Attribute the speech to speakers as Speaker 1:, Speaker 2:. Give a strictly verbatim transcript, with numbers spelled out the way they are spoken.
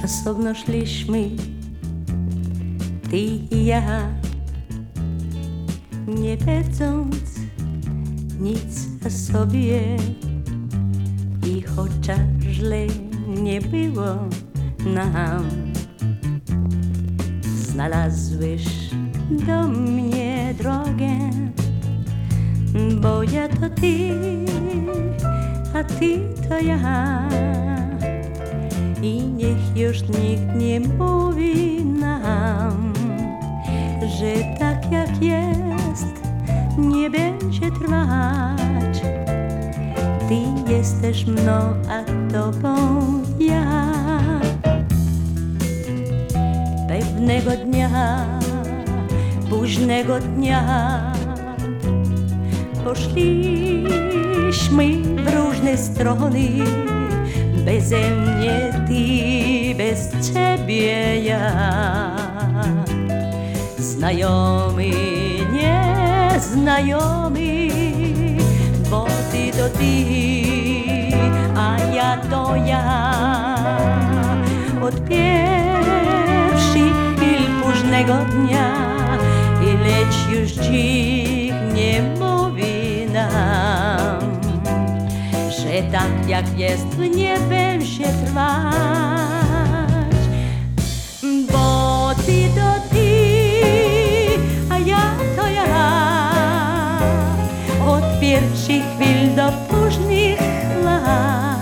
Speaker 1: Osobno szliśmy, ty i ja, nie wiedząc nic o sobie. I chociaż źle nie było nam, znalazłeś do mnie drogę, bo ja to ty, a ty to ja. I niech już nikt nie mówi nam, że tak jak jest nie będzie trwać. Ty jesteś mną, a tobą ja. Pewnego dnia, późnego dnia poszliśmy w różne strony. Beze mnie ty, bez ciebie ja. Znajomy, nieznajomy, bo ty to ty, a ja to ja. Od pierwszych chwil późnego dnia, ileć już dziś nie mówi nam, że tak jak jest nie będzie trwać. Bo ty to ty, a ja to ja. Od pierwszych chwil do późnych lat.